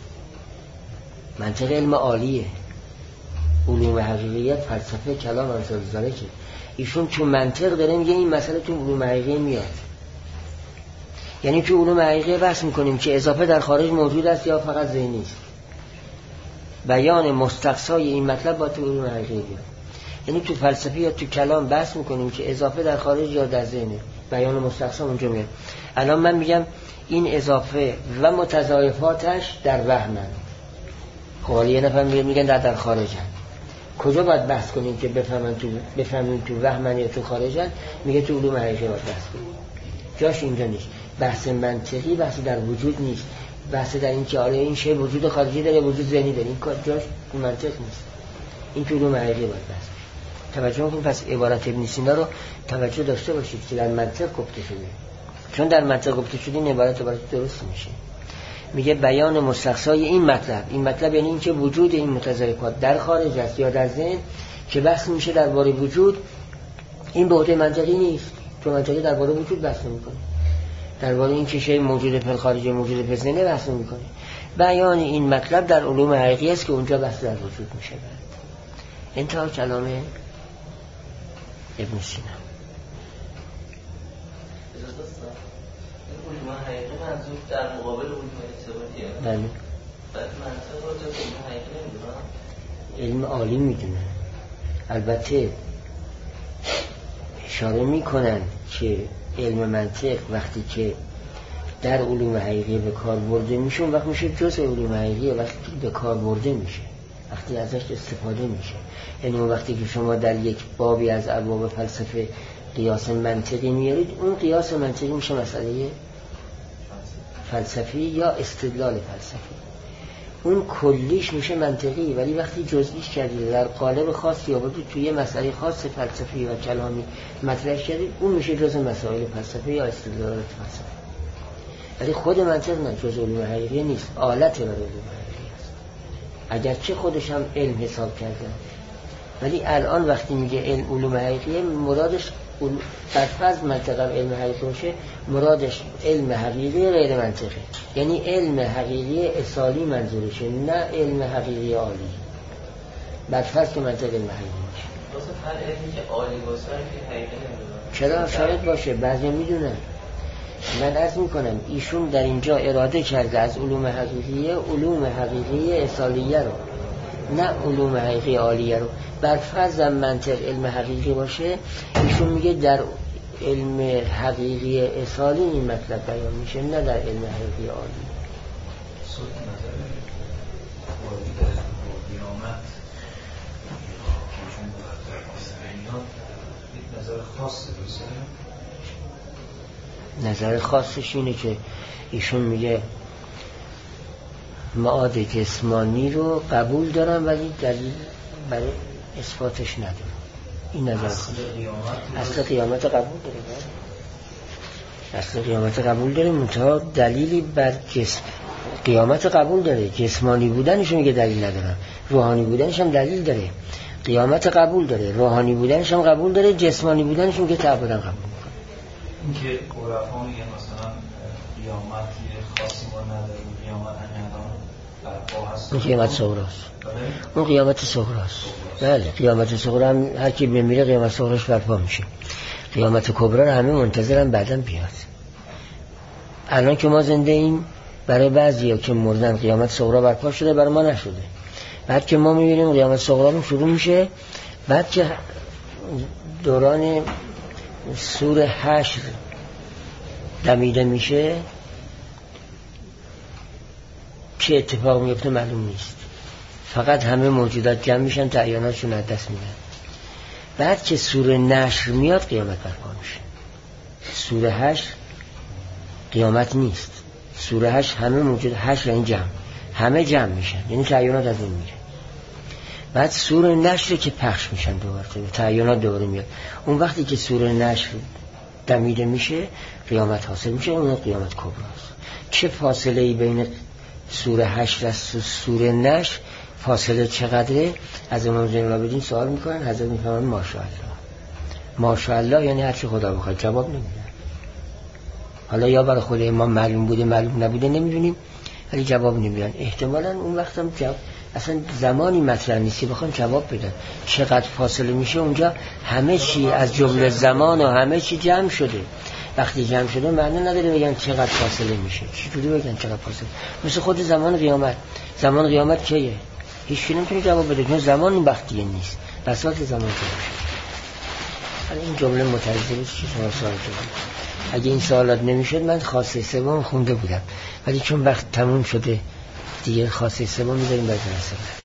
Speaker 1: منطق علم عالیه، علوم حقیقیت، فلسفه، کلام، امثال ذالک. ایشون تو منطق داره میگه این مسئله تو علوم حقیقی میاد. یعنی تو علوم حقیقی بحث میکنیم که اضافه در خارج موجود است یا فقط ذهنی است. بیان مستقصای این مطلب با تو علوم حقیقی بیاد. یعنی تو فلسفه یا تو کلام بحث میکنیم که اضافه در خارج یا در ذهنه، بیان مستقصا اونجا میاد. الان من میگم این اضافه و متضایفاتش در وهمن. خب حالا یه نفر میگن در خارجن. کجا باید بحث کنیم که بفهمیم تو وهمن یا تو خارجن؟ میگه تو علوم حقیقی باید بحث کنیم. جاش اینجا نیست. بحث منطقی، بحث در وجود نیست. بحث در این که آره این شی وجود خارجی داره، وجود ذهنی داره. این کار جاش تو منطق نیست. این تو علوم حقیقی باید بحث کنیم. توجه کنید. پس عبارت ابن سینا رو توجه داشته باشید که در منطق گفته شده. چون در منطق گفته شده این عبارت درست میشه. میگه بیان مستقصای این مطلب یعنی این که وجود این متضایفات در خارج است یا در ذهن که بحث میشه درباره وجود. این به عهده منطقی نیست، چون منطقی درباره وجود بحث نمیکنه، درباره این که شی موجود فی الخارج موجود فی ذهن بحث نمیکنه. بیان این مطلب در علوم حقیقی است که اونجا بحث در وجود میشه. انتها کلام ابن سینا.
Speaker 5: علوم حقیقی منظور در مقابل علوم اثباتیه.
Speaker 1: بله.
Speaker 5: بعد منطق رو تو علوم حقیقی
Speaker 1: علم
Speaker 5: نمیدونم.
Speaker 1: عالی میدونن. البته اشاره میکنن که علم منطق وقتی که در علوم حقیقی به کار برده میشه اون وقت میشه جزء علوم حقیقی. وقتی به کار برده میشه، وقتی ازش استفاده میشه، یعنی اون وقتی که شما در یک بابی از ابواب فلسفه قیاس منطقی میارید، اون قیاس منطقی میشه مسئله فلسفی یا استدلال فلسفی. اون کلیش میشه منطقی، ولی وقتی جزئیش کردید در قالب خاصی آوردید توی مسئله خاص فلسفی و کلامی مطرح کردید، اون میشه جزء مسائل فلسفی یا استدلالات فلسفی. ولی خود منطق نه، جزء علوم حقیقی نیست، آلت برای علوم حقیقی است. اگرچه خودش هم علم حساب کرده، ولی الان وقتی میگه علوم حقیقی مرادش در فرض منطقه علم حقیقی باشه، مرادش علم حقیقی غیر منطقی، یعنی علم حقیقی اصالی منظورشه، نه علم حقیقی عالی. بر فرض که منطقه علم حقیقی باشه.
Speaker 5: واسه هر علمی که عالی باشه که حقیقی نمیدونم.
Speaker 1: چرا شاید باشه، بعضی میدونن. من عرض میکنم ایشون در اینجا اراده کرده از علوم حقیقی اصالیه رو، نه علوم حقیقی عالیه رو. بر فرض منطق علم حقیقی باشه، ایشون میگه در علم حقیقی اصالی این مطلب بیان میشه، نه در علم حقیقی عالی.
Speaker 3: صورت نظر واردی در قیامت خاصه
Speaker 1: نظر خاصش اینه که ایشون میگه معاد جسمانی رو قبول دارم ولی دلیل برای اثباتش ندارم. این نظر اصل قیامت قبول داره. اصل قیامت قبول داره، منتها دلیلی بر جسم قیامت قبول داره. جسمانی بودنش میگه دلیل ندارم، روحانی بودنش هم دلیل داره. قیامت قبول داره، روحانی بودنش هم قبول داره، جسمانی بودنش میگه تعبدن قبول میکنه.
Speaker 3: این که عرفا میگه مثلا قیامت خاصی ما نداره، قیامت همین برپا هست،
Speaker 1: اون قیامت صغراست. اون قیامت صغراست. بله قیامت صغرا هم هر کی بمیره قیامت صغراش برپا میشه. قیامت کبرا رو همه منتظرن بعداً بیاد. الان که ما زنده ایم، برای بعضیا که مردن قیامت صغرا برپا شده، برای ما نشده. بعد که ما میبینیم قیامت صغرا شروع میشه، بعد که دوران سور حشر دمیده میشه، چه اتفاق میفته معلوم نیست. فقط همه موجودات جمع میشن، تعییناتشون از دست میدن. بعد که سور نشر میاد قیامت برپا میشه. سور حشر قیامت نیست. سور حشر همه موجود، حشر این جمع، همه جمع میشن، یعنی تعیینات از این میره. بعد سور نشر که پخش میشن دوباره، تعیینات دوباره میاد. اون وقتی که سور نشر دمیده میشه قیامت حاصل میشه، اون قیامت کبراست. چه فاصله ای بین سور حشر و سور نشر، فاصله چقدره؟ از امام زین العابدین سوال میکنن، حضرت میفرمایند ماشاءالله. ماشاءالله یعنی هر چی خدا بخواد. جواب نمیدن. حالا یا برای خود امام معلوم بوده معلوم نبوده نمیدونیم، ولی جواب نمیدن. احتمالاً اون وقت هم اصلا زمانی مطرح نیست که بخوام جواب بدن. چقدر فاصله میشه اونجا؟ همه چی از جمله زمان و همه چی جمع شده. وقتی جمع شده معنی نداره بگن چقدر فاصله میشه. چجوری بگن چقدر فاصله؟ مثل خود زمان قیامت. زمان قیامت کیه؟ هیچ کی نمیتونه جواب بده، چون زمان اون وقتیه نیست. بساط زمان که باشه. حالا این جمله متعجب است که شما سوال کردید. اگه این سوالات نمیشد من خاصه سوم خونده بودم، ولی چون وقت تموم شده دیگه خاصه سوم میذاریم بعد از